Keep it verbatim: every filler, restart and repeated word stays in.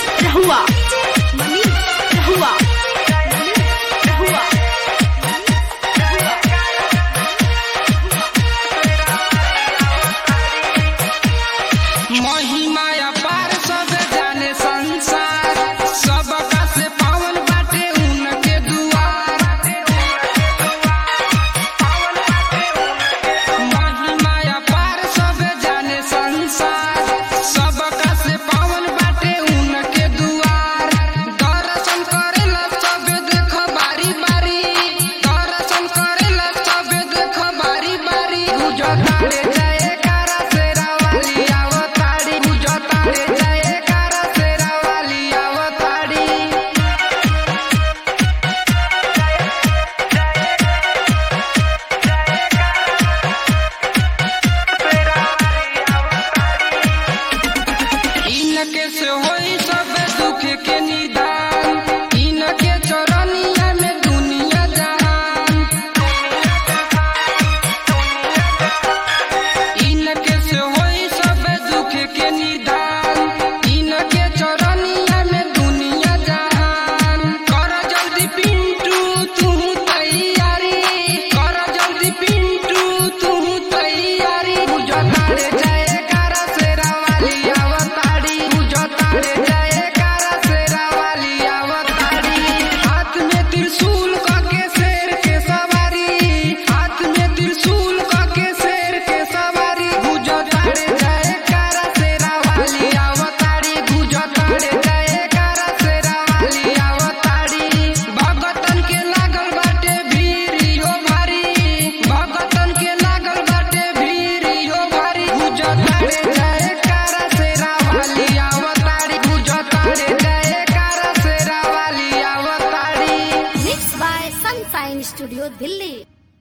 रहुआ मनीष रहुआ रहुआ महिमा अपार सब जाने संसार सबका से पावन बाटे उनके दुआर। महिमा अपार सब जाने संसार सबका से पावन बाटे उनके दुआर। दर्शन करेला सब देख बारी बारी दर्शन करेला सब देख बारी बारी गुजरता रे जयकारा शेरा वाली अवतारी गुजरता रे जयकारा शेरा वाली अवतारी। इनके से होई सब दुख के निदान इनके चरनिया में दुनिया जहान। इनके से होई सब दुख के निदान इनके चरनिया में दुनिया जहान। कर जल्दी पिंटू तू तैयारी कर जल्दी पिंटू तू तैयारी गुजरता रे जयकारा शेरा वाली अवतारी गुजरता रे जयकारा शेरा वाली अवतारी। हाथ में त्रिशूल के शेर के सवारी हाथ में त्रिशूल के शेर के सवारी गुजरता रे जयकारा शेरा वाली अवतारी गुजरता रे जयकारा शेरा वाली अवतारी। भगतन के लागल बाटे भीड़ हो भारी भगतन के लागल बाटे भीड़ हो भारी गुजरता रे जयकारा शेरा वाली अवतारी गुजरता रे जयकारा शेरा वाली अवतारी। Mix by Sunshine Studio Delhi.